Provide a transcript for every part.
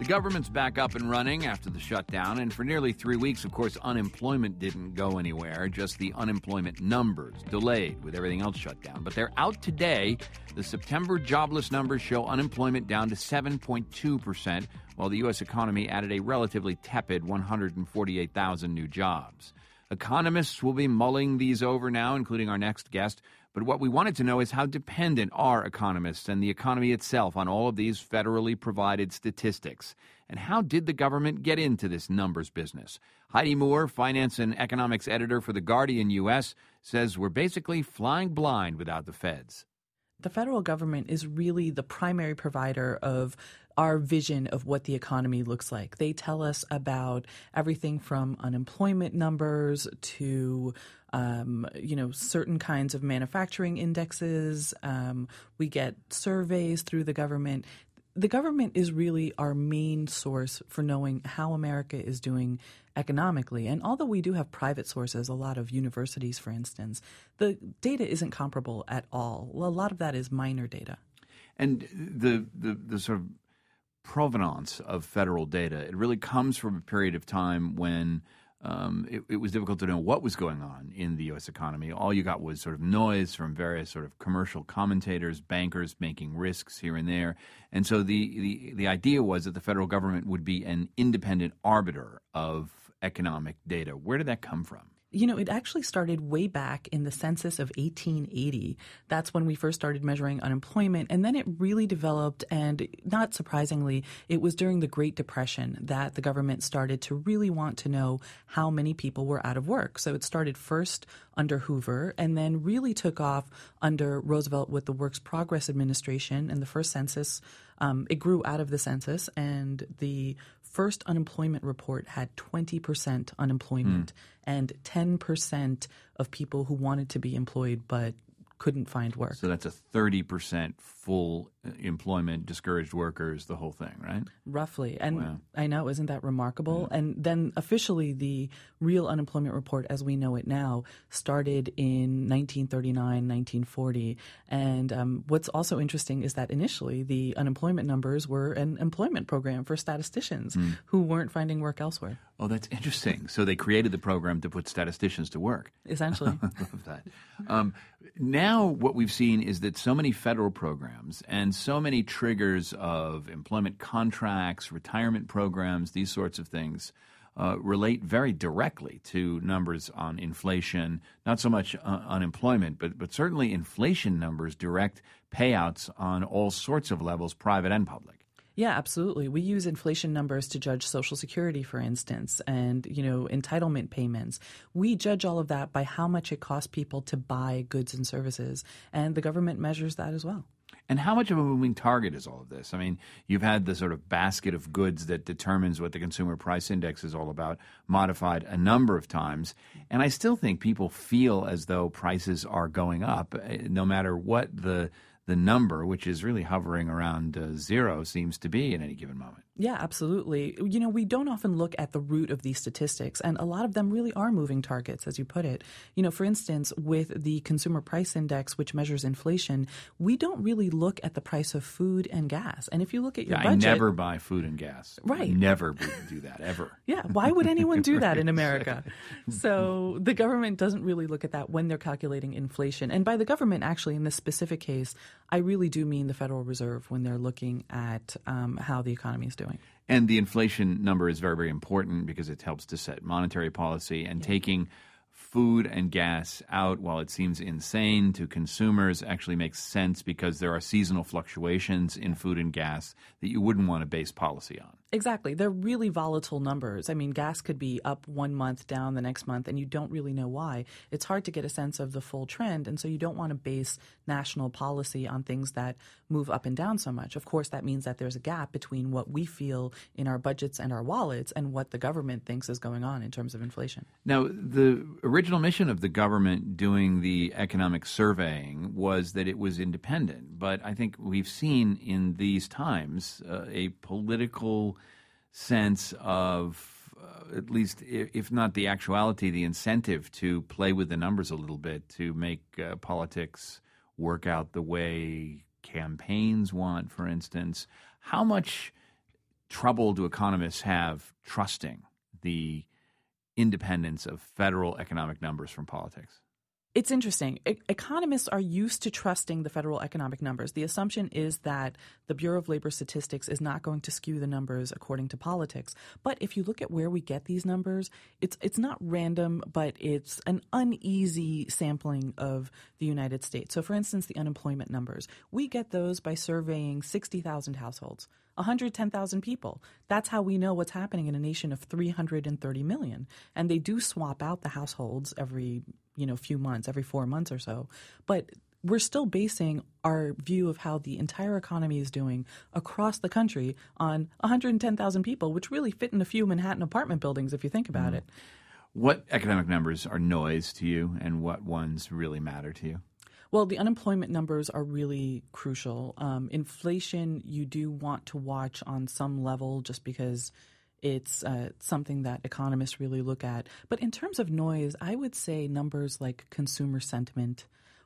government's back up and running after the shutdown, and for nearly 3 weeks, of course, unemployment didn't go anywhere. Just the unemployment numbers delayed with everything else shut down. But they're out today. The September jobless numbers show unemployment down to 7.2%, while the U.S. economy added a relatively tepid 148,000 new jobs. Economists will be mulling these over now, including our next guest. But what we wanted to know is how dependent are economists and the economy itself on all of these federally provided statistics? And how did the government get into this numbers business? Heidi Moore, finance and economics editor for The Guardian U.S., says we're basically flying blind without the feds. The federal government is really the primary provider of our vision of what the economy looks like. They tell us about everything from unemployment numbers to certain kinds of manufacturing indexes. We get surveys through the government. The government is really our main source for knowing how America is doing economically. And although we do have private sources, a lot of universities, for instance, the data isn't comparable at all. Well, a lot of that is minor data. And the sort of provenance of federal data, it really comes from a period of time when it was difficult to know what was going on in the U.S. economy. All you got was sort of noise from various sort of commercial commentators, bankers making risks here and there. And so the idea was that the federal government would be an independent arbiter of economic data. Where did that come from? You know, it actually started way back in the census of 1880. That's when we first started measuring unemployment. And then it really developed, and not surprisingly, it was during the Great Depression that the government started to really want to know how many people were out of work. So it started first under Hoover and then really took off under Roosevelt with the Works Progress Administration and the first census. It grew out of the census, and the first unemployment report had 20% unemployment and 10% of people who wanted to be employed but couldn't find work. So that's a 30% full employment, discouraged workers, the whole thing, right? Roughly. And wow. I know, isn't that remarkable? Yeah. And then officially the real unemployment report as we know it now started in 1939, 1940. And what's also interesting is that initially the unemployment numbers were an employment program for statisticians who weren't finding work elsewhere. Oh, that's interesting. So they created the program to put statisticians to work. Essentially. I love that. Now what we've seen is that so many federal programs and so many triggers of employment contracts, retirement programs, these sorts of things relate very directly to numbers on inflation, not so much unemployment, but certainly inflation numbers direct payouts on all sorts of levels, private and public. Yeah, absolutely. We use inflation numbers to judge Social Security, for instance, and, entitlement payments. We judge all of that by how much it costs people to buy goods and services, and the government measures that as well. And how much of a moving target is all of this? I mean, you've had the sort of basket of goods that determines what the Consumer Price Index is all about modified a number of times, and I still think people feel as though prices are going up, no matter what the number, which is really hovering around zero, seems to be at any given moment. Yeah, absolutely. We don't often look at the root of these statistics, and a lot of them really are moving targets, as you put it. For instance, with the Consumer Price Index, which measures inflation, we don't really look at the price of food and gas. And if you look at your budget— I never buy food and gas. Right. I never do that, ever. Yeah, why would anyone do that in America? So the government doesn't really look at that when they're calculating inflation. And by the government, actually, in this specific case, I really do mean the Federal Reserve when they're looking at how the economy is doing. And the inflation number is very, very important because it helps to set monetary policy, and taking food and gas out, while it seems insane to consumers, actually makes sense because there are seasonal fluctuations in food and gas that you wouldn't want to base policy on. Exactly. They're really volatile numbers. I mean, gas could be up one month, down the next month, and you don't really know why. It's hard to get a sense of the full trend, and so you don't want to base national policy on things that move up and down so much. Of course, that means that there's a gap between what we feel in our budgets and our wallets and what the government thinks is going on in terms of inflation. Now, the original mission of the government doing the economic surveying was that it was independent, but I think we've seen in these times a political sense of, at least if not the actuality, the incentive to play with the numbers a little bit, to make politics work out the way campaigns want, for instance. How much trouble do economists have trusting the independence of federal economic numbers from politics? It's interesting. Economists are used to trusting the federal economic numbers. The assumption is that the Bureau of Labor Statistics is not going to skew the numbers according to politics. But if you look at where we get these numbers, it's not random, but it's an uneasy sampling of the United States. So, for instance, the unemployment numbers, we get those by surveying 60,000 households. 110,000 people. That's how we know what's happening in a nation of 330 million. And they do swap out the households every, few months, every 4 months or so. But we're still basing our view of how the entire economy is doing across the country on 110,000 people, which really fit in a few Manhattan apartment buildings if you think about it. What economic numbers are noise to you, and what ones really matter to you? Well, the unemployment numbers are really crucial. Inflation, you do want to watch on some level just because it's something that economists really look at. But in terms of noise, I would say numbers like consumer sentiment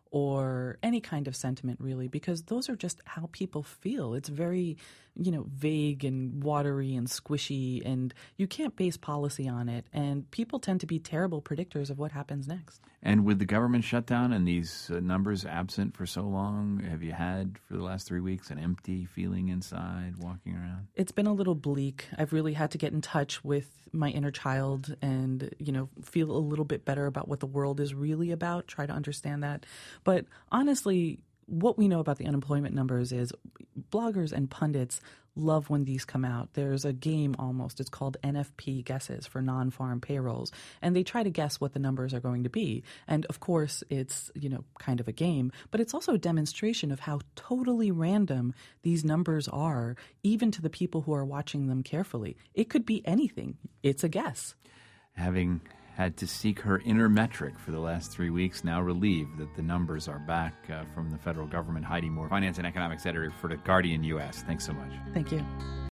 or any kind of sentiment, really, because those are just how people feel. It's very, vague and watery and squishy, and you can't base policy on it. And people tend to be terrible predictors of what happens next. And with the government shutdown and these numbers absent for so long, have you had, for the last 3 weeks, an empty feeling inside walking around? It's been a little bleak. I've really had to get in touch with my inner child and, feel a little bit better about what the world is really about, try to understand that. But honestly, what we know about the unemployment numbers is bloggers and pundits love when these come out. There's a game almost. It's called NFP guesses for non-farm payrolls. And they try to guess what the numbers are going to be. And of course, it's, kind of a game, but it's also a demonstration of how totally random these numbers are, even to the people who are watching them carefully. It could be anything. It's a guess. Having had to seek her inner metric for the last 3 weeks, now relieved that the numbers are back from the federal government. Heidi Moore, finance and economics editor for The Guardian U.S. Thanks so much. Thank you.